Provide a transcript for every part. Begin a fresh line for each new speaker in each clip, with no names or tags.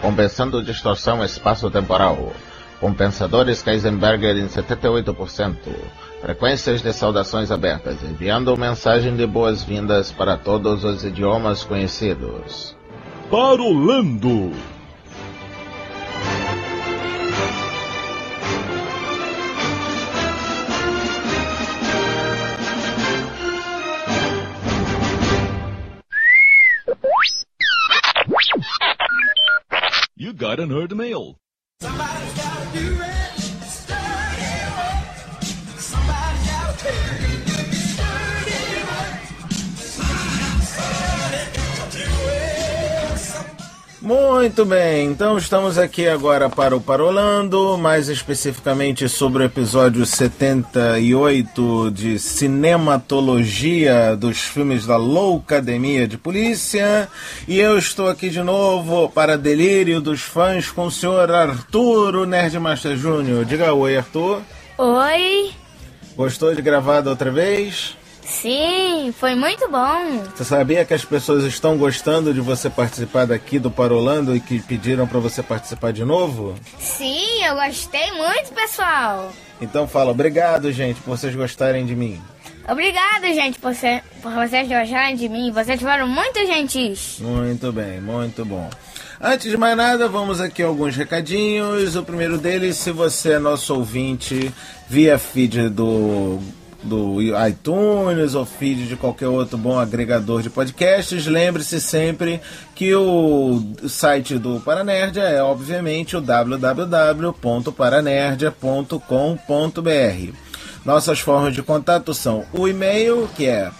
compensando distorção espaço-temporal. Compensadores Kaizenberger em 78%. Frequências de saudações abertas, enviando mensagem de boas-vindas para todos os idiomas conhecidos.
Parolando. You got an nerd mail. Somebody's gotta do it. Sturdy work. Somebody's gotta do it. Sturdy work.
Muito bem, então estamos aqui agora para o Parolando, mais especificamente sobre o episódio 78 de Cinematologia dos filmes da Loucademia de Polícia, e eu estou aqui de novo para delírio dos fãs com o senhor Arthur, o Nerdmaster Júnior. Diga oi, Arthur.
Oi.
Gostou de gravar da outra vez?
Sim, foi muito bom.
Você sabia que as pessoas estão gostando de você participar daqui do Parolando e que pediram para você participar de novo?
Sim, eu gostei muito, pessoal.
Então fala, obrigado, gente, por vocês gostarem de mim.
Obrigado, gente, por vocês gostarem de mim. Vocês foram muito gentis.
Muito bem, muito bom. Antes de mais nada, vamos aqui a alguns recadinhos. O primeiro deles, se você é nosso ouvinte via feed do iTunes ou feed de qualquer outro bom agregador de podcasts, lembre-se sempre que o site do Paranerdia é obviamente o www.paranerdia.com.br. Nossas formas de contato são o e-mail, que é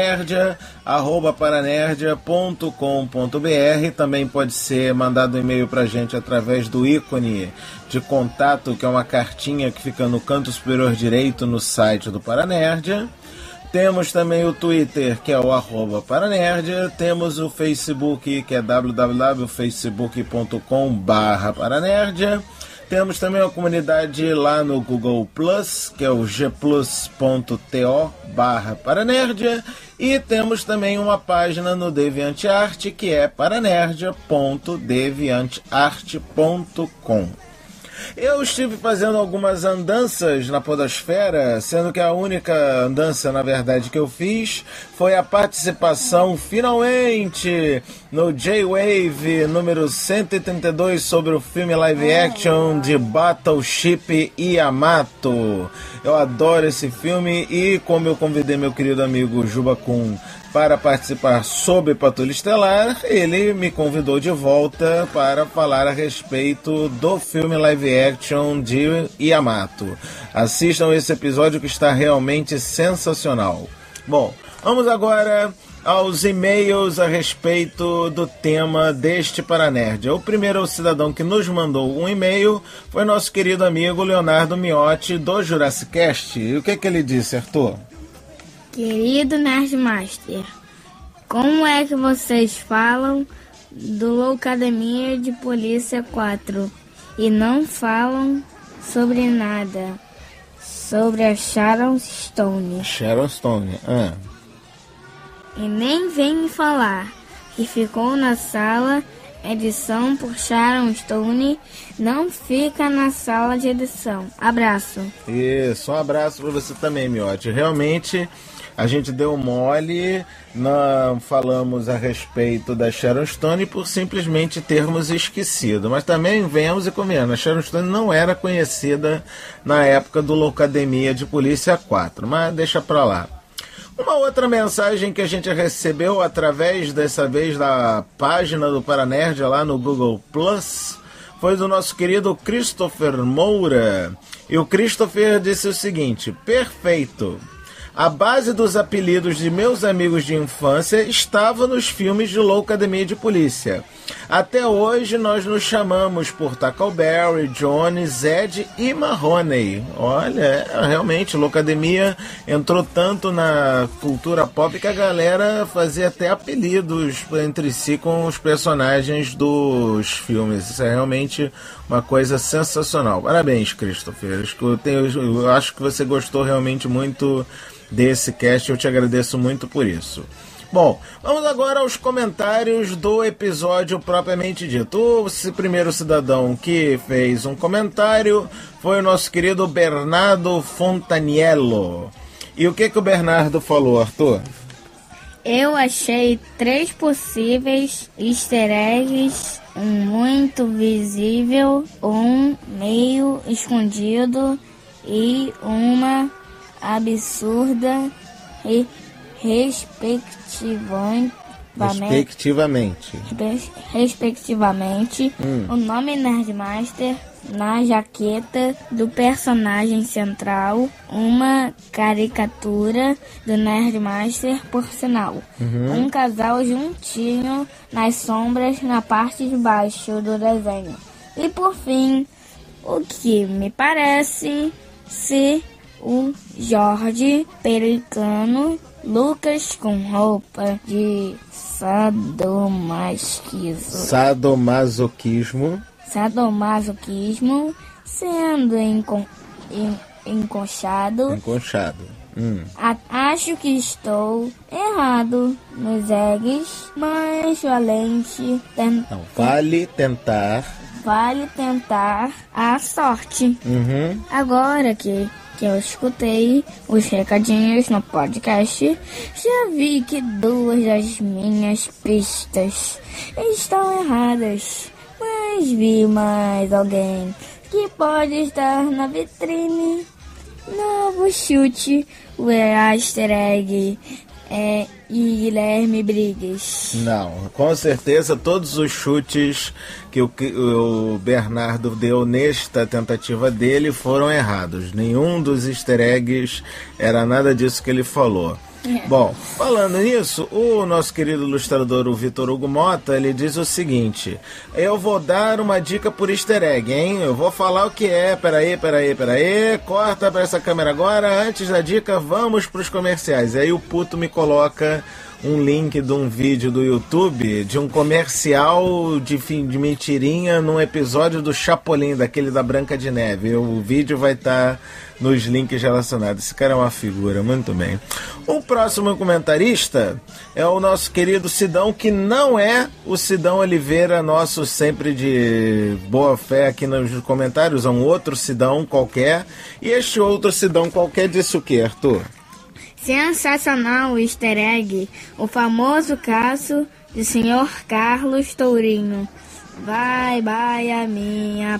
paranerdia@paranerdia.com.br. Também pode ser mandado um e-mail pra gente através do ícone de contato, que é uma cartinha que fica no canto superior direito no site do Paranerdia. Temos também o Twitter, que é o @Paranerdia. Temos o Facebook, que é www.facebook.com/Paranerdia. Temos também uma comunidade lá no Google Plus, que é o gplus.to/Paranerdia. E temos também uma página no DeviantArt, que é paranerdia.deviantart.com. Eu estive fazendo algumas andanças na podosfera, sendo que a única andança, na verdade, que eu fiz foi a participação, finalmente, no J-Wave número 132 sobre o filme live action de Battleship Yamato. Eu adoro esse filme e, como eu convidei meu querido amigo Juba Kun para participar sobre Patrulha Estelar, ele me convidou de volta para falar a respeito do filme live action de Yamato. Assistam esse episódio que está realmente sensacional. Bom, vamos agora aos e-mails a respeito do tema deste Paranerdia. O primeiro cidadão que nos mandou um e-mail foi nosso querido amigo Leonardo Miotti, do Jurassic Cast. E o que ele disse, Arthur?
Querido Nerdmaster, como é que vocês falam do Loucademia de Polícia 4 e não falam sobre nada, sobre a Sharon Stone?
Sharon Stone,
E nem vem me falar que ficou na sala edição por Sharon Stone, não fica na sala de edição. Abraço.
Isso, um abraço para você também, Miotti. Realmente, a gente deu mole, não falamos a respeito da Sharon Stone por simplesmente termos esquecido. Mas também venhamos e convenhamos, a Sharon Stone não era conhecida na época do Loucademia de Polícia 4, mas deixa pra lá. Uma outra mensagem que a gente recebeu através, dessa vez, da página do Paranerdia lá no Google Plus foi do nosso querido Christopher Moura. E o Christopher disse o seguinte: perfeito! A base dos apelidos de meus amigos de infância estava nos filmes de Loucademia de Polícia. Até hoje nós nos chamamos por Tackleberry, Johnny, Zed e Mahoney. Olha, realmente, Loucademia entrou tanto na cultura pop que a galera fazia até apelidos entre si com os personagens dos filmes. Isso é realmente uma coisa sensacional. Parabéns, Christopher. Eu acho que você gostou realmente muito desse cast, eu te agradeço muito por isso. Bom, vamos agora aos comentários do episódio propriamente dito. O primeiro cidadão que fez um comentário foi o nosso querido Bernardo Fontaniello. E o que o Bernardo falou, Arthur?
Eu achei 3 possíveis easter eggs, um muito visível, um meio escondido e uma absurda e respectivamente, o nome Nerdmaster na jaqueta do personagem central, uma caricatura do Nerdmaster, por sinal. Um casal juntinho nas sombras na parte de baixo do desenho. E por fim, o que me parece ser o Jorge Pelicano Lucas com roupa de sadomasoquismo sendo enconchado. Acho que estou errado nos eggs, mas vale tentar a sorte. Agora que eu escutei os recadinhos no podcast, já vi que 2 das minhas pistas estão erradas, mas vi mais alguém que pode estar na vitrine. Novo chute, o easter egg é Guilherme Briggs.
Não, com certeza todos os chutes que o Bernardo deu nesta tentativa dele foram errados. Nenhum dos easter eggs era nada disso que ele falou. Bom, falando nisso, o nosso querido ilustrador, o Vitor Hugo Mota, ele diz o seguinte: eu vou dar uma dica por easter egg, hein? Eu vou falar o que é. Peraí. Corta pra essa câmera agora. Antes da dica, vamos pros comerciais. Aí o puto me coloca um link de um vídeo do YouTube de um comercial de mentirinha num episódio do Chapolin, daquele da Branca de Neve. O vídeo vai estar nos links relacionados. Esse cara é uma figura, muito bem. O próximo comentarista é o nosso querido Sidão, que não é o Sidão Oliveira, nosso sempre de boa fé aqui nos comentários, é um outro Sidão qualquer. E este outro Sidão qualquer disse o que, Arthur?
Sensacional o easter egg, o famoso caso de Sr. Carlos Tourinho. Vai a minha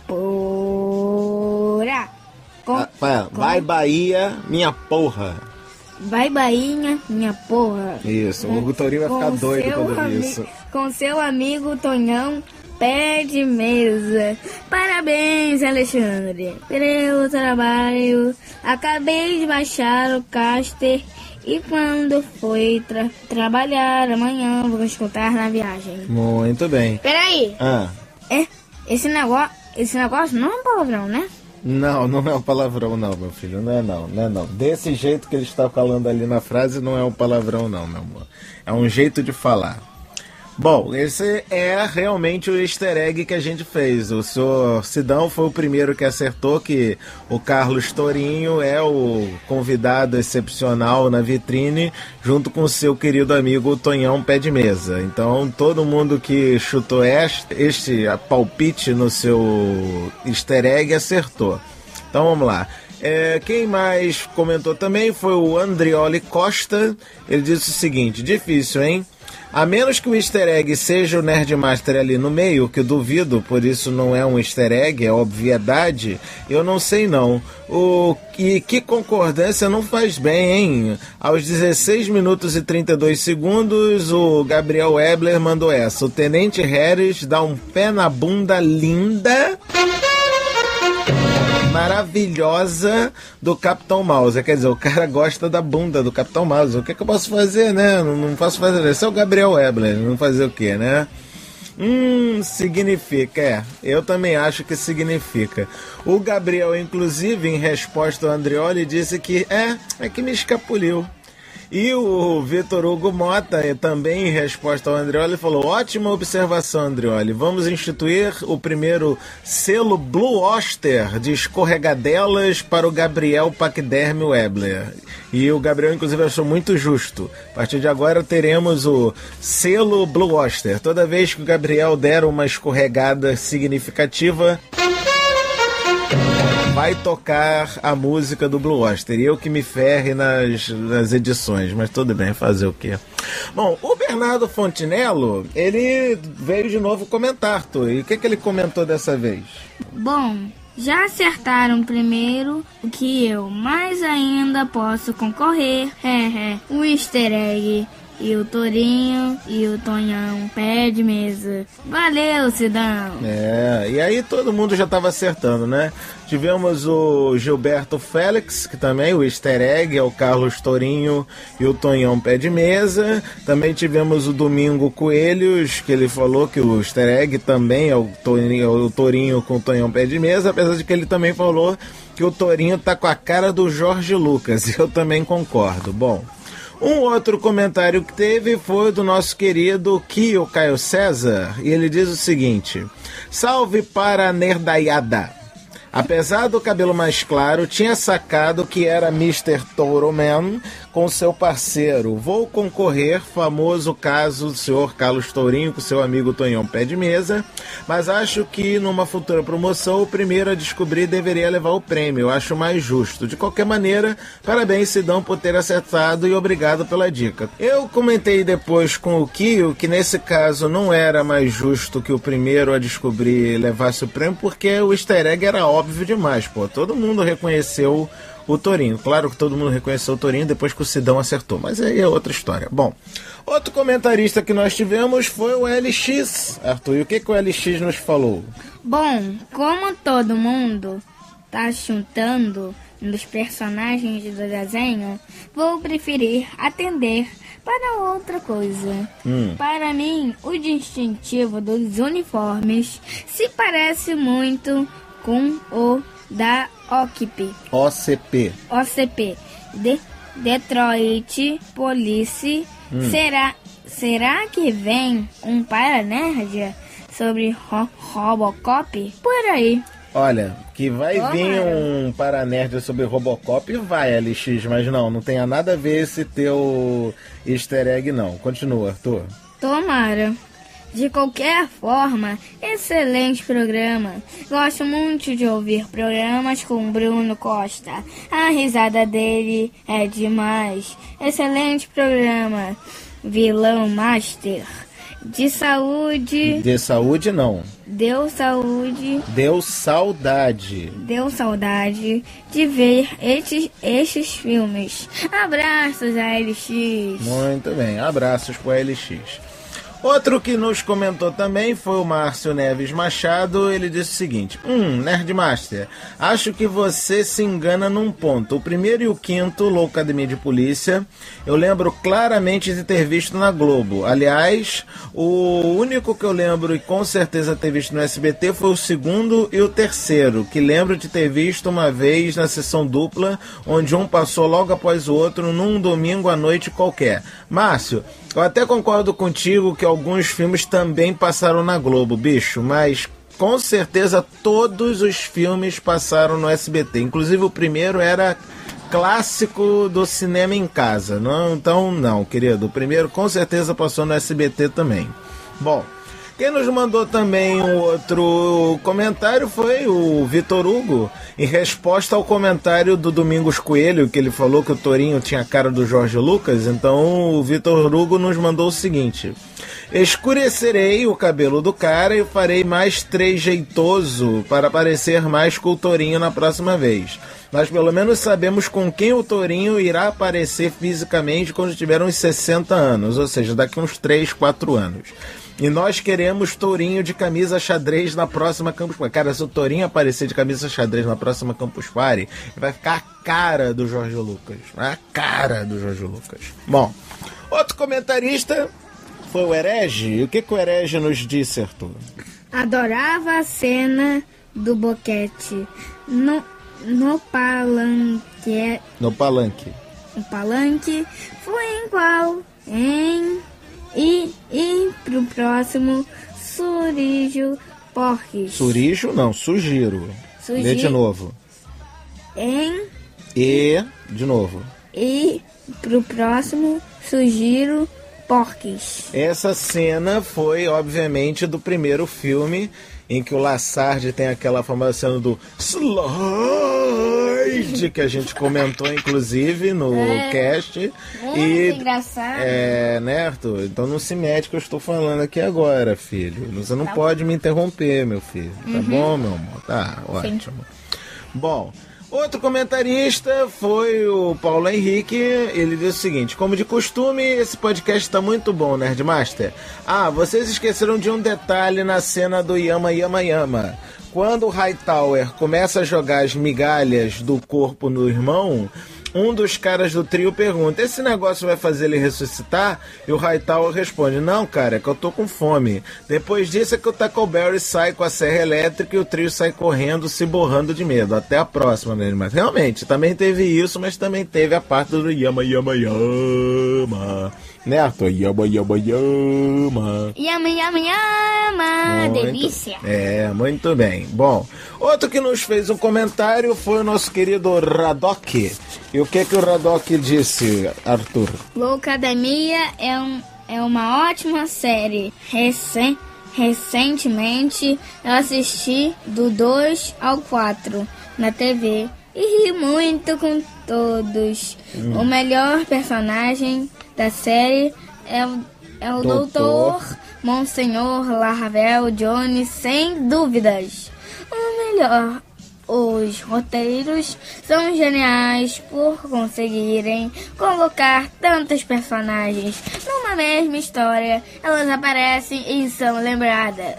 porra.
Vai Bahia, minha porra.
Vai Bahia, minha porra.
Isso, o Tourinho vai ficar doido quando isso.
Com seu amigo Tonhão Pé de Mesa. Parabéns, Alexandre, pelo trabalho. Acabei de baixar o caster e quando for trabalhar amanhã vou escutar na viagem.
Muito bem.
Peraí. Esse negócio não é um palavrão, né?
Não é um palavrão não, meu filho. Não é não. Desse jeito que ele está falando ali na frase, não é um palavrão não, meu amor. É um jeito de falar. Bom, esse é realmente o easter egg que a gente fez. O senhor Sidão foi o primeiro que acertou que o Carlos Tourinho é o convidado excepcional na vitrine, junto com o seu querido amigo Tonhão Pé de Mesa. Então, todo mundo que chutou este palpite no seu easter egg acertou. Então, vamos lá. Quem mais comentou também foi o Andrioli Costa. Ele disse o seguinte: difícil, hein? A menos que o easter egg seja o Nerdmaster ali no meio, que eu duvido, por isso não é um easter egg, é obviedade, eu não sei não. Que concordância não faz bem, hein? Aos 16 minutos e 32 segundos, o Gabriel Ebler mandou essa: o Tenente Harris dá um pé na bunda linda, maravilhosa do Capitão Mouse. Quer dizer, o cara gosta da bunda do Capitão Mouse. O que eu posso fazer, né? Não posso fazer. Esse é o Gabriel Ebler. Não fazer o quê, né? Significa. Eu também acho que significa. O Gabriel, inclusive, em resposta ao Andrioli, disse que é que me escapuliu. E o Vitor Hugo Mota, também em resposta ao Andreoli, falou: ótima observação, Andreoli. Vamos instituir o primeiro selo Blue Oyster de escorregadelas para o Gabriel Paquiderme Webler. E o Gabriel, inclusive, achou muito justo. A partir de agora teremos o selo Blue Oyster. Toda vez que o Gabriel der uma escorregada significativa, vai tocar a música do Blue Oyster. E eu que me ferre nas edições, mas tudo bem, fazer o quê? Bom, o Bernardo Fontinello, ele veio de novo comentar, Arthur. E o que ele comentou dessa vez?
Bom, já acertaram primeiro o que eu, mas ainda posso concorrer. O easter egg e o Torinho e o Tonhão, pé de mesa. Valeu, Sidão!
E aí todo mundo já estava acertando, né? Tivemos o Gilberto Félix, que também, o easter egg, é o Carlos Torinho e o Tonhão pé de mesa. Também tivemos o Domingo Coelhos, que ele falou que o easter egg também é o Torinho com o Tonhão pé de mesa, apesar de que ele também falou que o Torinho tá com a cara do Jorge Lucas, e eu também concordo. Bom, um outro comentário que teve foi do nosso querido Kio Caio César, e ele diz o seguinte: salve para a nerdaiada. Apesar do cabelo mais claro, tinha sacado que era Mr. Toro Man com seu parceiro. Vou concorrer, famoso caso do senhor Carlos Tourinho com seu amigo Tonhão pé de mesa, mas acho que numa futura promoção o primeiro a descobrir deveria levar o prêmio. Eu acho mais justo. De qualquer maneira, parabéns, Sidão, por ter acertado e obrigado pela dica. Eu comentei depois com o Kio que nesse caso não era mais justo que o primeiro a descobrir levasse o prêmio, porque o easter egg era óbvio demais, pô. Todo mundo reconheceu o Torinho. Claro que todo mundo reconheceu o Torinho depois que o Sidão acertou, mas aí é outra história. Bom, outro comentarista que nós tivemos foi o LX. Arthur, e o que o LX nos falou?
Bom, como todo mundo tá chuntando nos personagens do desenho, vou preferir atender para outra coisa. Para mim, o distintivo dos uniformes se parece muito com o da OCP, Detroit Police. Será que vem um Paranerd sobre Robocop? Por aí.
Olha, que vai vir um Paranerd sobre Robocop, vai, LX, mas não tem nada a ver esse teu easter egg, não. Continua, Arthur.
Tomara. De qualquer forma, excelente programa. Gosto muito de ouvir programas com Bruno Costa. A risada dele é demais. Excelente programa. Vilão Master. De saúde...
De saúde, não.
Deu saúde...
Deu saudade.
Deu saudade de ver estes filmes. Abraços a LX.
Muito bem, abraços pro LX. Outro que nos comentou também foi o Márcio Neves Machado. Ele disse o seguinte: Nerdmaster, acho que você se engana num ponto. O primeiro e o quinto, Loucademia de Polícia, eu lembro claramente de ter visto na Globo. Aliás, o único que eu lembro e com certeza ter visto no SBT foi o segundo e o terceiro, que lembro de ter visto uma vez na sessão dupla, onde um passou logo após o outro num domingo à noite qualquer. Márcio, eu até concordo contigo que alguns filmes também passaram na Globo, bicho, mas com certeza todos os filmes passaram no SBT. Inclusive o primeiro era clássico do cinema em casa. Não, querido, o primeiro com certeza passou no SBT também. Bom, quem nos mandou também um outro comentário foi o Vitor Hugo, em resposta ao comentário do Domingos Coelho, que ele falou que o Torinho tinha a cara do Jorge Lucas. Então o Vitor Hugo nos mandou o seguinte: escurecerei o cabelo do cara e farei mais trejeitoso para parecer mais com o Torinho na próxima vez. Nós pelo menos sabemos com quem o Torinho irá aparecer fisicamente quando tiver uns 60 anos, ou seja, daqui uns 3, 4 anos. E nós queremos Tourinho de camisa xadrez na próxima Campus Party. Cara, se o Tourinho aparecer de camisa xadrez na próxima Campus Party, vai ficar a cara do Jorge Lucas. A cara do Jorge Lucas. Bom, outro comentarista foi o Herege. E o que o Herege nos disse, Arthur?
Adorava a cena do boquete no palanque.
No palanque.
um palanque. Foi em qual? E pro próximo, Surijo Porques.
Surijo não, Sugiro. Lê de novo. De novo.
E pro próximo, Sugiro Porques.
Essa cena foi, obviamente, do primeiro filme, em que o Lassard tem aquela famosa cena do slide, que a gente comentou, inclusive, no cast.
Muito engraçado.
Né, Arthur? Então não se mete que eu estou falando aqui agora, filho. Você não pode me interromper, meu filho. Tá bom, meu amor? Tá, ótimo. Bom... Outro comentarista foi o Paulo Henrique. Ele disse o seguinte: como de costume, esse podcast está muito bom, Nerdmaster. Vocês esqueceram de um detalhe na cena do Yama Yama Yama. Quando o Hightower começa a jogar as migalhas do corpo no irmão, um dos caras do trio pergunta: esse negócio vai fazer ele ressuscitar? E o Hightower responde: não, cara, é que eu tô com fome. Depois disso é que o Tackleberry sai com a serra elétrica e o trio sai correndo, se borrando de medo. Até a próxima, né? Mas realmente, também teve isso, mas também teve a parte do Yama Yama Yama. Né, Arthur? Yama Yama Yama.
Yama Yama Yama. Delícia.
Muito bem. Bom, outro que nos fez um comentário foi o nosso querido Radok. E o que o Radok disse, Arthur?
Loucademia é uma ótima série. Recentemente eu assisti do 2 ao 4 na TV e ri muito com todos. O melhor personagem da série é o Doutor Monsenhor Larvel Jones, sem dúvidas. O melhor. Os roteiros são geniais por conseguirem colocar tantos personagens numa mesma história. Elas aparecem e são lembrados.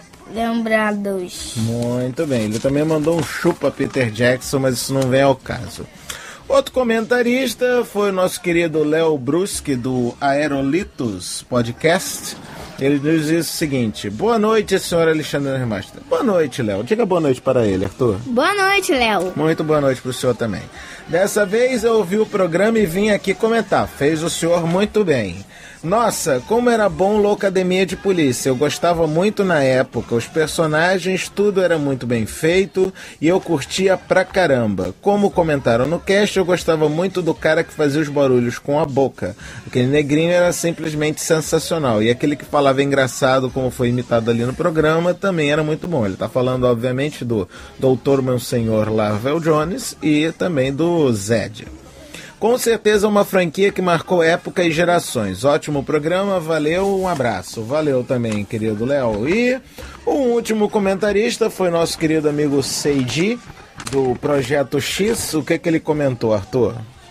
Muito bem. Ele também mandou um chupa Peter Jackson, mas isso não vem ao caso. Outro comentarista foi o nosso querido Léo Bruschi, do Aerolitos Podcast. Ele nos diz o seguinte: boa noite, senhor Alexandre Nerdmaster. Boa noite, Léo. Diga boa noite para ele, Arthur.
Boa noite, Léo.
Muito boa noite para o senhor também. Dessa vez eu ouvi o programa e vim aqui comentar. Fez o senhor muito bem. Nossa, como era bom Loucademia de Polícia. Eu gostava muito na época. Os personagens, tudo era muito bem feito e eu curtia pra caramba. Como comentaram no cast, eu gostava muito do cara que fazia os barulhos com a boca. Aquele negrinho era simplesmente sensacional. E aquele que falava engraçado, como foi imitado ali no programa, também era muito bom. Ele tá falando, obviamente, do Dr. Monsenhor Larvel Jones e também do Zed. Com certeza uma franquia que marcou época e gerações. Ótimo programa, valeu, um abraço. Valeu também, querido Léo. E o último comentarista foi nosso querido amigo Seiji, do Projeto X. O que ele comentou, Arthur?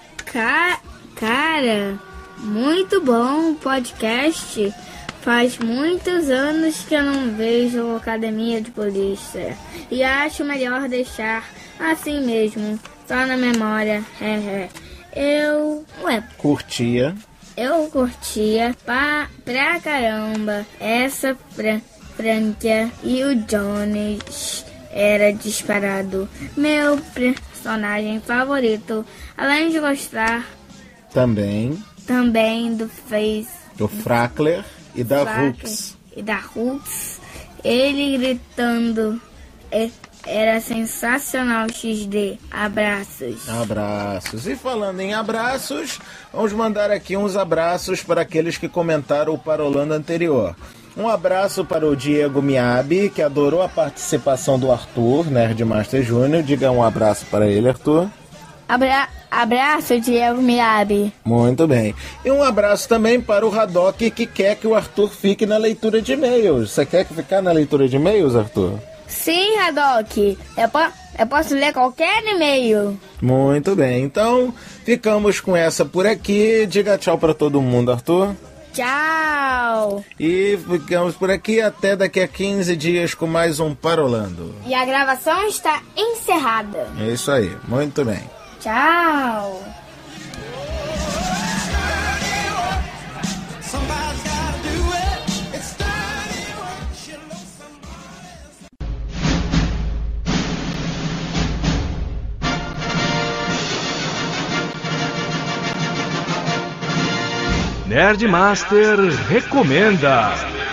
Cara, muito bom o podcast. Faz muitos anos que eu não vejo Academia de Polícia. E acho melhor deixar assim mesmo, só na memória. Eu curtia pra caramba essa franquia e o Jones era disparado meu personagem favorito, além de gostar também do
Frackler e da Hooks.
Ele gritando era sensacional. XD. Abraços.
E falando em abraços, vamos mandar aqui uns abraços para aqueles que comentaram o Parolando anterior. Um abraço para o Diego Miyabi, que adorou a participação do Arthur, Nerdmaster Júnior. Diga um abraço para ele, Arthur.
Abraço, Diego Miyabi.
Muito bem. E um abraço também para o Radok, que quer que o Arthur fique na leitura de e-mails. Você quer ficar na leitura de e-mails, Arthur?
Sim, Radok. Eu posso ler qualquer e-mail.
Muito bem. Então, ficamos com essa por aqui. Diga tchau para todo mundo, Arthur.
Tchau.
E ficamos por aqui até daqui a 15 dias com mais um Parolando.
E a gravação está encerrada.
É isso aí. Muito bem.
Tchau.
Nerdmaster recomenda.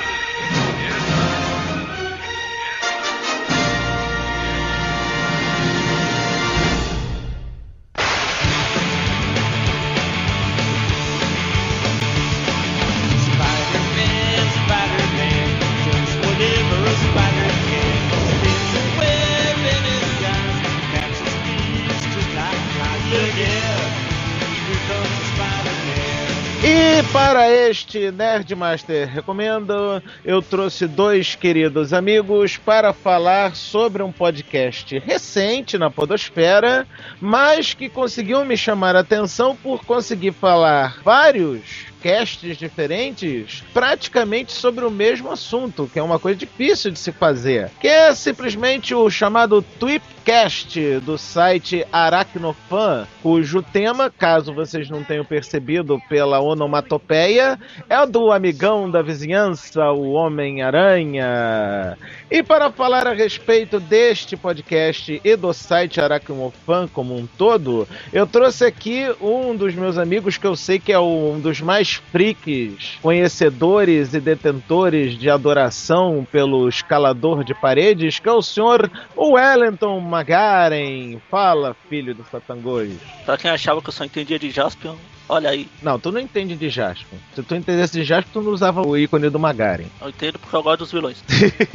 E para este Nerdmaster Recomendo, eu trouxe dois queridos amigos para falar sobre um podcast recente na podosfera, mas que conseguiu me chamar a atenção por conseguir falar vários casts diferentes praticamente sobre o mesmo assunto, que é uma coisa difícil de se fazer, que é simplesmente o chamado Tweepcast do site Aracnofan, cujo tema, caso vocês não tenham percebido pela onomatopeia, é o do amigão da vizinhança, o Homem-Aranha. E para falar a respeito deste podcast e do site Aracnofan como um todo, eu trouxe aqui um dos meus amigos que eu sei que é um dos mais freaks, conhecedores e detentores de adoração pelo escalador de paredes, que é o senhor Wellington Magaren. Fala, filho do Satangoi.
Pra quem achava que eu só entendia de Jaspion, olha aí.
Não, tu não entende de Jaspion. Se tu entendesse de Jaspion, tu não usava o ícone do Magaren.
Eu entendo porque eu gosto dos vilões.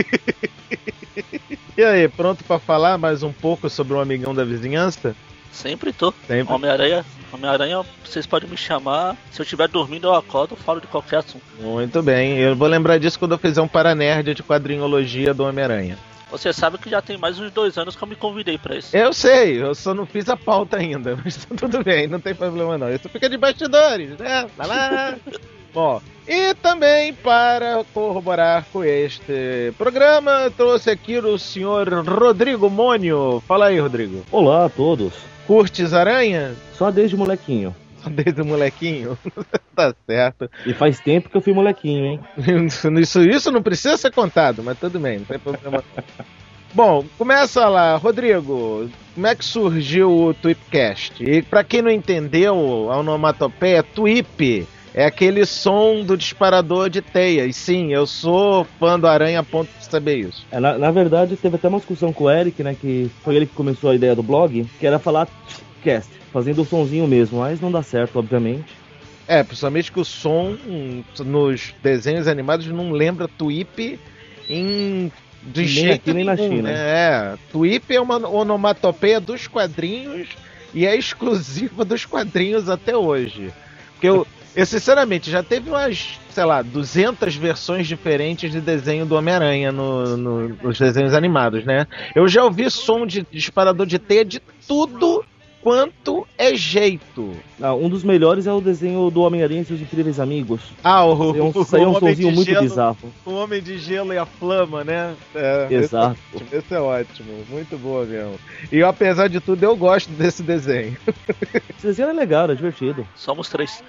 E aí, pronto pra falar mais um pouco sobre o amigão da vizinhança?
Sempre tô.
Sempre.
Homem-Aranha, vocês podem me chamar. Se eu estiver dormindo, eu acordo, eu falo de qualquer assunto.
Muito bem, eu vou lembrar disso quando eu fizer um Paranerd de quadrinologia do Homem-Aranha.
Você sabe que já tem mais uns 2 anos que eu me convidei pra isso.
Eu sei, eu só não fiz a pauta ainda, mas tudo bem, não tem problema não. Isso fica de bastidores, né? Vai lá. Bom, e também para corroborar com este programa, trouxe aqui o senhor Rodrigo Mônio. Fala aí, Rodrigo.
Olá a todos.
Curtes aranha?
Só desde molequinho.
Só desde o molequinho? Tá certo.
E faz tempo que eu fui molequinho, hein?
Isso não precisa ser contado, mas tudo bem, não tem problema. Bom, começa lá, Rodrigo. Como é que surgiu o Tweepcast? E pra quem não entendeu, a onomatopeia Tweep é aquele som do disparador de teia. E sim, eu sou fã do Aranha a ponto de saber isso.
Na verdade, teve até uma discussão com o Eric, né? Que foi ele que começou a ideia do blog, que era falar cast, fazendo o sonzinho mesmo, mas não dá certo, obviamente.
É, principalmente que o som nos desenhos animados não lembra Tweep de jeito
nem
nenhum,
na China.
Né? É, Tweep é uma onomatopeia dos quadrinhos e é exclusiva dos quadrinhos até hoje. Porque eu sinceramente, já teve umas, 200 versões diferentes de desenho do Homem-Aranha nos desenhos animados, né? Eu já ouvi som de disparador de teia de tudo quanto é jeito.
Um dos melhores é o desenho do Homem-Aranha e seus incríveis amigos.
Saiu
um sonzinho muito bizarro.
O Homem de Gelo e a Flama, né?
Exato.
Esse é ótimo, muito boa mesmo. E apesar de tudo, eu gosto desse desenho.
Esse desenho é legal, é divertido.
Somos 3.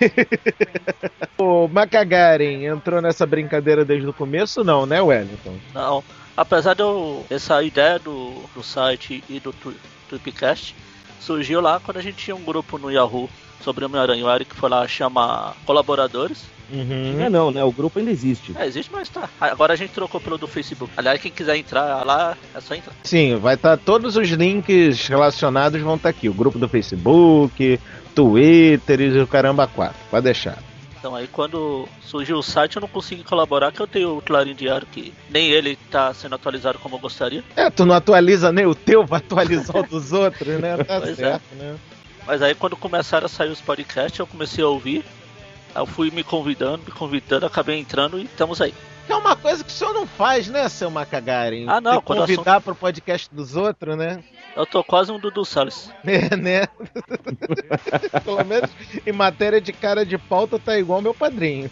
O Macagaren entrou nessa brincadeira desde o começo, não, né, Wellington?
Não. Apesar de essa ideia do site e do Tweepcast, surgiu lá quando a gente tinha um grupo no Yahoo sobre Homem-Aranha. O Eric foi lá chamar colaboradores.
Uhum. Não, né? O grupo ainda existe.
Existe, mas tá. Agora a gente trocou pelo do Facebook. Aliás, quem quiser entrar lá, é só entrar.
Sim, vai estar todos os links relacionados vão estar aqui. O grupo do Facebook, Twitter e o caramba 4. Pode deixar.
Então aí quando surgiu o site eu não consegui colaborar, que eu tenho o Clarim Diário que nem ele tá sendo atualizado como eu gostaria.
Tu não atualiza nem o teu, vai atualizar o dos outros, né? Tá
pois
certo, né?
Mas aí quando começaram a sair os podcasts eu comecei a ouvir. Aí eu fui me convidando, acabei entrando e estamos aí.
É uma coisa que o senhor não faz, né, seu Macagaren?
Ah, não.
Convidar pro podcast dos outros, né?
Eu tô quase um Dudu Salles.
É, né? Pelo menos em matéria de cara de pauta tá igual meu padrinho.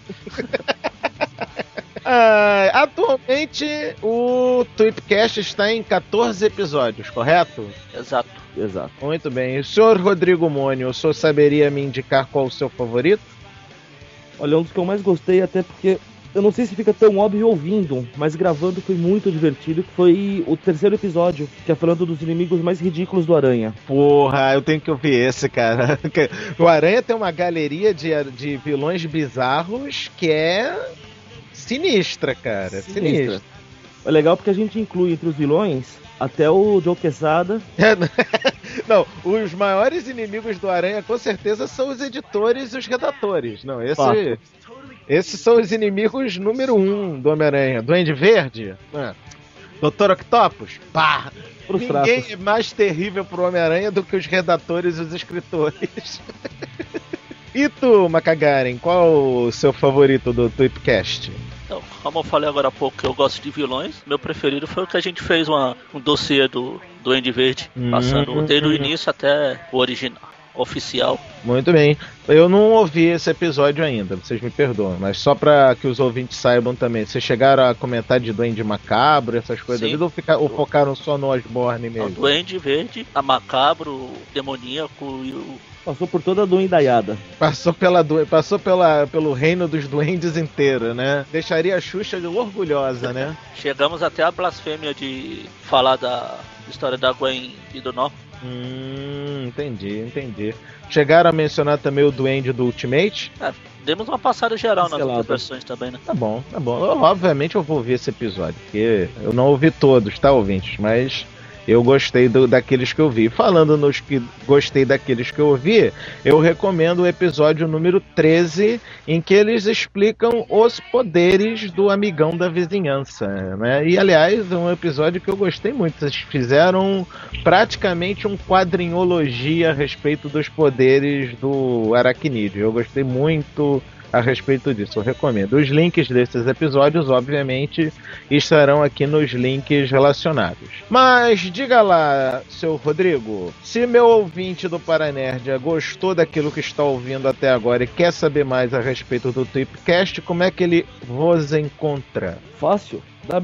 Atualmente o Tweepcast está em 14 episódios, correto?
Exato.
Muito bem. E o senhor Rodrigo Mônio, o senhor saberia me indicar qual o seu favorito?
Olha, um dos que eu mais gostei, até porque eu não sei se fica tão óbvio ouvindo, mas gravando foi muito divertido, que foi o terceiro episódio, que é falando dos inimigos mais ridículos do Aranha.
Porra, eu tenho que ouvir esse, cara. O Aranha tem uma galeria de vilões bizarros que é sinistra, cara. Sinistra.
É legal porque a gente inclui entre os vilões até o Joe Quesada.
Não, os maiores inimigos do Aranha com certeza são os editores e os redatores. Não, esses são os inimigos número 1 do Homem-Aranha. Duende Verde, Dr. Octopus, pá! Ninguém é mais terrível pro Homem-Aranha do que os redatores e os escritores. E tu, Macagaren, qual o seu favorito do Tweepcast?
Então, como eu falei agora há pouco que eu gosto de vilões, meu preferido foi o que a gente fez um dossiê do Duende Verde, passando desde o início até o original, oficial.
Muito bem. Eu não ouvi esse episódio ainda, vocês me perdoam, mas só pra que os ouvintes saibam também, vocês chegaram a comentar de Duende Macabro, essas coisas da vida, ou focaram só no Osborne mesmo?
O Duende Verde, a Macabro, o Demoníaco e o...
Passou por toda a duendaiada.
Passou pelo reino dos duendes inteiro, né? Deixaria a Xuxa orgulhosa, né?
Chegamos até a blasfêmia de falar da história da Gwen e do Nó.
Entendi. Chegaram a mencionar também o duende do Ultimate?
Demos uma passada geral nas outras versões também, né?
Tá bom. Obviamente eu vou ouvir esse episódio, porque eu não ouvi todos, tá, ouvintes? Mas... eu gostei daqueles que eu vi. Falando nos que gostei daqueles que eu ouvi, eu recomendo o episódio número 13, em que eles explicam os poderes do amigão da vizinhança, né? E, aliás, é um episódio que eu gostei muito. Eles fizeram praticamente um quadrinhologia a respeito dos poderes do Aracnídeo. Eu gostei muito a respeito disso, eu recomendo. Os links desses episódios, obviamente, estarão aqui nos links relacionados. Mas diga lá, seu Rodrigo, se meu ouvinte do Paranerdia gostou daquilo que está ouvindo até agora e quer saber mais a respeito do Tweepcast, como é que ele vos encontra?
Fácil.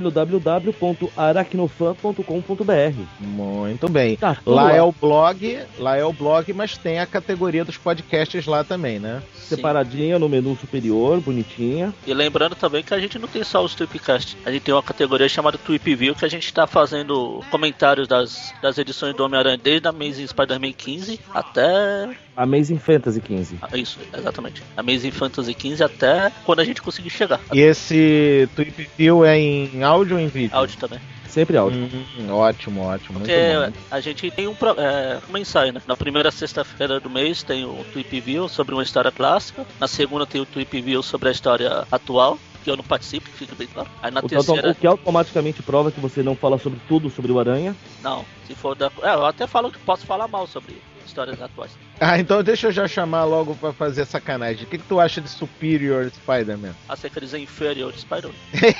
www.aracnofan.com.br.
Muito bem.
Tá,
lá é o blog, mas tem a categoria dos podcasts lá também, né?
Sim.
Separadinha no menu superior, bonitinha.
E lembrando também que a gente não tem só os Tweepcast. A gente tem uma categoria chamada Tweepview, que a gente está fazendo comentários das edições do Homem-Aranha desde a Amazing Spider-Man 15 até...
Amazing Fantasy 15.
Isso, exatamente. Amazing Fantasy 15 até quando a gente conseguir chegar.
E esse Tweepview é em áudio ou em vídeo?
Áudio também.
Sempre áudio.
Ótimo,
Porque
muito bom.
a gente tem um ensaio, né? Na primeira sexta-feira do mês tem o Tweepview sobre uma história clássica. Na segunda tem o Tweepview sobre a história atual, que eu não participo, fica bem claro. Aí na terceira...
O que automaticamente prova que você não fala sobre tudo sobre o Aranha.
Não, se for da... eu até falo que posso falar mal sobre histórias atuais.
Então deixa eu já chamar logo pra fazer sacanagem. O que tu acha de Superior Spider-Man?
Você quer dizer Inferior Spider-Man?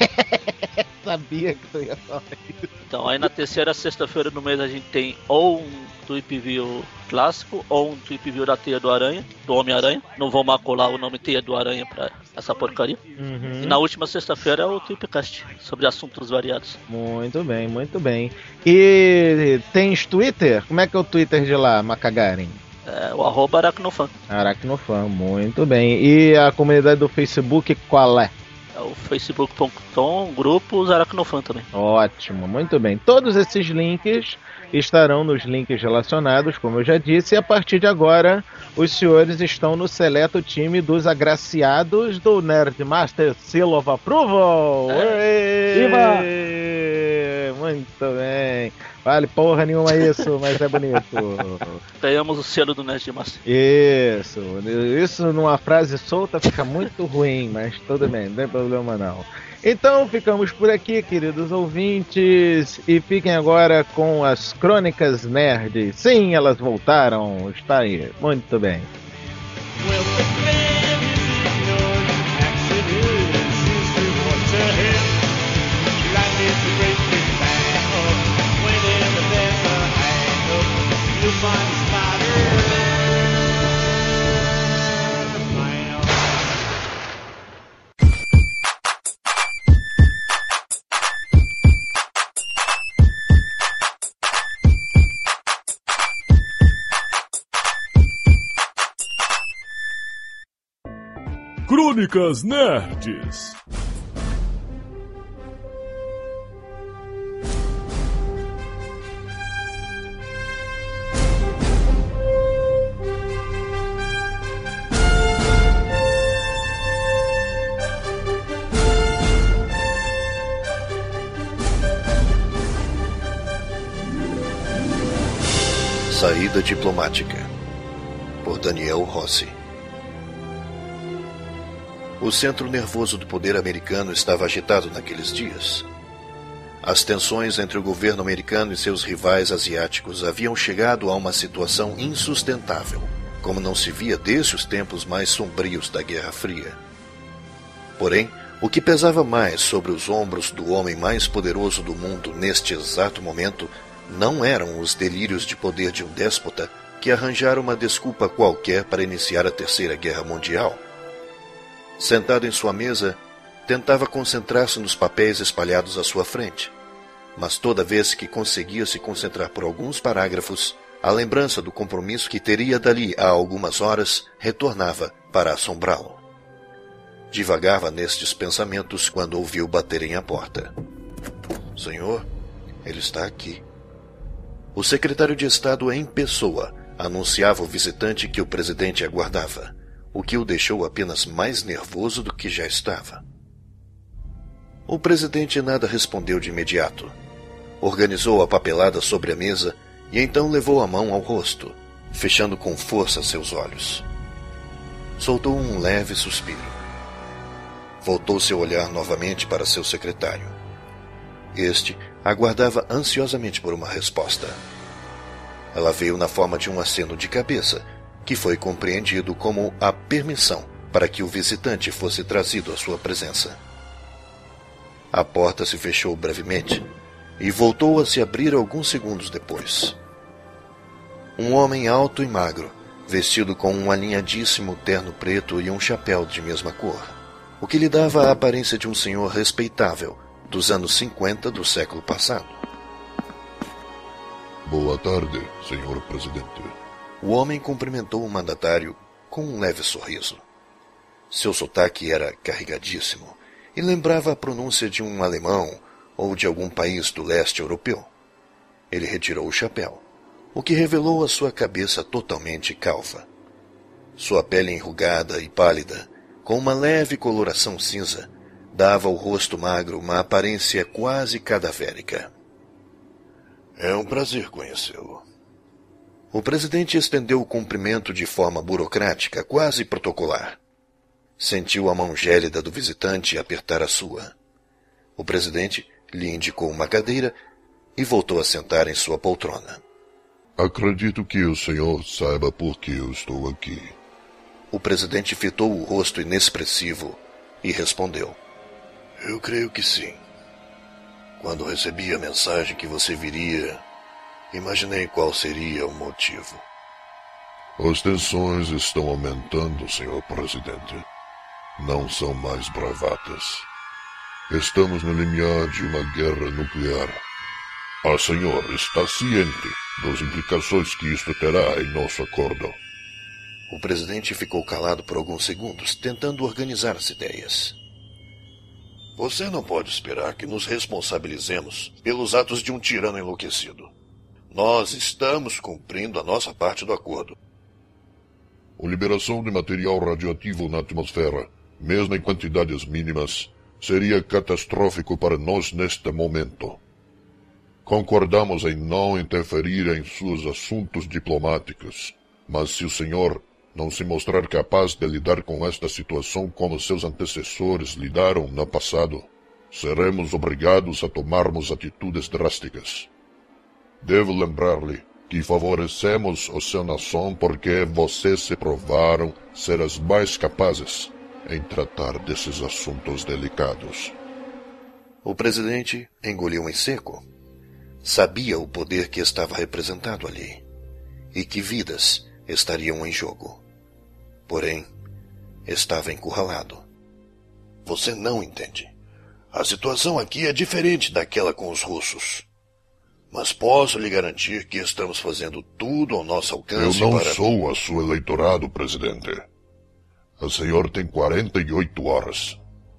Sabia que tu ia falar isso.
Então, aí na terceira sexta-feira do mês a gente tem ou um Tweepview clássico ou um Tweepview da Teia do Aranha, do Homem-Aranha. Não vou macular o nome Teia do Aranha pra essa porcaria. E na última sexta-feira é o Tweepcast, sobre assuntos variados.
Muito bem. E tens Twitter? Como é que é o Twitter de lá, Macagaren?
É o @Aracnofan.
Aracnofan, muito bem. E a comunidade do Facebook, qual é?
É o facebook.com, grupos Aracnofan também.
Ótimo, muito bem. Todos esses links estarão nos links relacionados, como eu já disse, e a partir de agora os senhores estão no seleto time dos agraciados do Nerdmaster Seal of Approval.
Viva!
Muito bem. Vale porra nenhuma isso, mas é bonito.
Ganhamos o selo do Nerdmaster.
Isso numa frase solta fica muito ruim, mas tudo bem, não tem problema não. Então ficamos por aqui, queridos ouvintes, e fiquem agora com as Crônicas Nerd. Sim, elas voltaram, está aí, muito bem.
Well, the man is ignored, accident seems to want to hit. Life is a great big bang up, whenever there's a hang up, you'll find Spider-Man.
Crônicas Nerds. Saída Diplomática, por Daniel Rossi. O centro nervoso do poder americano estava agitado naqueles dias. As tensões entre o governo americano e seus rivais asiáticos haviam chegado a uma situação insustentável, como não se via desde os tempos mais sombrios da Guerra Fria. Porém, o que pesava mais sobre os ombros do homem mais poderoso do mundo neste exato momento não eram os delírios de poder de um déspota que arranjara uma desculpa qualquer para iniciar a Terceira Guerra Mundial. Sentado em sua mesa, tentava concentrar-se nos papéis espalhados à sua frente, mas toda vez que conseguia se concentrar por alguns parágrafos, a lembrança do compromisso que teria dali a algumas horas retornava para assombrá-lo. Divagava nestes pensamentos quando ouviu baterem à porta. Senhor, ele está aqui. O secretário de Estado em pessoa anunciava ao visitante que o presidente aguardava, o que o deixou apenas mais nervoso do que já estava. O presidente nada respondeu de imediato. Organizou a papelada sobre a mesa e então levou a mão ao rosto, fechando com força seus olhos. Soltou um leve suspiro. Voltou seu olhar novamente para seu secretário. Este aguardava ansiosamente por uma resposta. Ela veio na forma de um aceno de cabeça, que foi compreendido como a permissão para que o visitante fosse trazido à sua presença. A porta se fechou brevemente e voltou a se abrir alguns segundos depois. Um homem alto e magro, vestido com um alinhadíssimo terno preto e um chapéu de mesma cor, o que lhe dava a aparência de um senhor respeitável dos anos 50 do século passado.
Boa tarde, senhor presidente.
O homem cumprimentou o mandatário com um leve sorriso. Seu sotaque era carregadíssimo e lembrava a pronúncia de um alemão ou de algum país do leste europeu. Ele retirou o chapéu, o que revelou a sua cabeça totalmente calva. Sua pele enrugada e pálida, com uma leve coloração cinza, dava ao rosto magro uma aparência quase cadavérica.
É um prazer conhecê-lo.
O presidente estendeu o cumprimento de forma burocrática, quase protocolar. Sentiu a mão gélida do visitante apertar a sua. O presidente lhe indicou uma cadeira e voltou a sentar em sua poltrona.
Acredito que o senhor saiba por que eu estou aqui.
O presidente fitou o rosto inexpressivo e respondeu.
Eu creio que sim. Quando recebi a mensagem que você viria, imaginei qual seria o motivo. As tensões estão aumentando, senhor presidente. Não são mais bravatas. Estamos no limiar de uma guerra nuclear. A senhora está ciente das implicações que isto terá em nosso acordo.
O presidente ficou calado por alguns segundos, tentando organizar as ideias.
Você não pode esperar que nos responsabilizemos pelos atos de um tirano enlouquecido. Nós estamos cumprindo a nossa parte do acordo. A liberação de material radioativo na atmosfera, mesmo em quantidades mínimas, seria catastrófico para nós neste momento. Concordamos em não interferir em seus assuntos diplomáticos, mas se o senhor não se mostrar capaz de lidar com esta situação como seus antecessores lidaram no passado, seremos obrigados a tomarmos atitudes drásticas. Devo lembrar-lhe que favorecemos a sua nação porque vocês se provaram ser as mais capazes em tratar desses assuntos delicados.
O presidente engoliu em seco. Sabia o poder que estava representado ali e que vidas estariam em jogo. Porém, estava encurralado.
Você não entende. A situação aqui é diferente daquela com os russos. Mas posso lhe garantir que estamos fazendo tudo ao nosso alcance para... Eu não sou a seu eleitorado, presidente. O senhor tem 48 horas.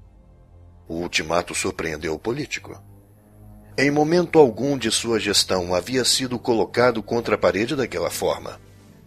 O ultimato surpreendeu o político. Em momento algum de sua gestão havia sido colocado contra a parede daquela forma.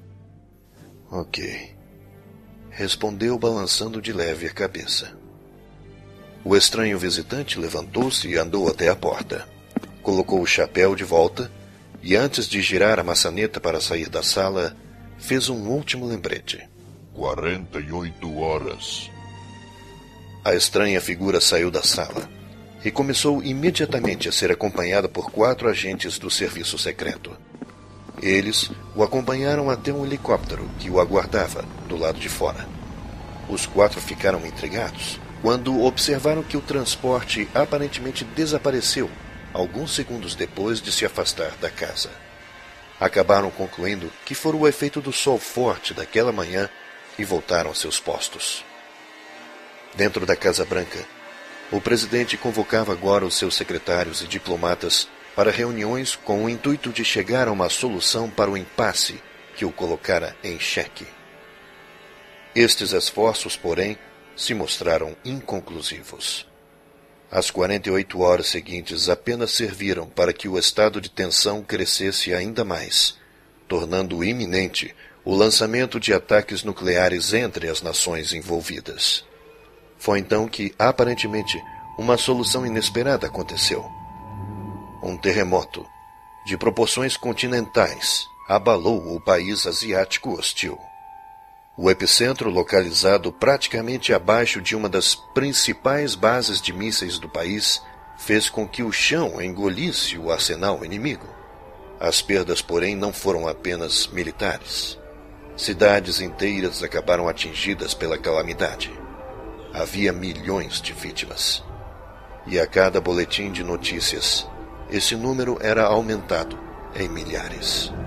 Ok, respondeu balançando de leve a cabeça. O estranho visitante levantou-se e andou até a porta. Colocou o chapéu de volta e antes de girar a maçaneta para sair da sala, fez um último lembrete.
48 horas.
A estranha figura saiu da sala e começou imediatamente a ser acompanhada por 4 agentes do serviço secreto. Eles o acompanharam até um helicóptero que o aguardava do lado de fora. Os 4 ficaram intrigados quando observaram que o transporte aparentemente desapareceu alguns segundos depois de se afastar da casa. Acabaram concluindo que fora o efeito do sol forte daquela manhã e voltaram a seus postos. Dentro da Casa Branca, o presidente convocava agora os seus secretários e diplomatas para reuniões com o intuito de chegar a uma solução para o impasse que o colocara em xeque. Estes esforços, porém, se mostraram inconclusivos. As 48 horas seguintes apenas serviram para que o estado de tensão crescesse ainda mais, tornando iminente o lançamento de ataques nucleares entre as nações envolvidas. Foi então que, aparentemente, uma solução inesperada aconteceu. Um terremoto, de proporções continentais, abalou o país asiático hostil. O epicentro, localizado praticamente abaixo de uma das principais bases de mísseis do país, fez com que o chão engolisse o arsenal inimigo. As perdas, porém, não foram apenas militares. Cidades inteiras acabaram atingidas pela calamidade. Havia milhões de vítimas. E a cada boletim de notícias, esse número era aumentado em milhares.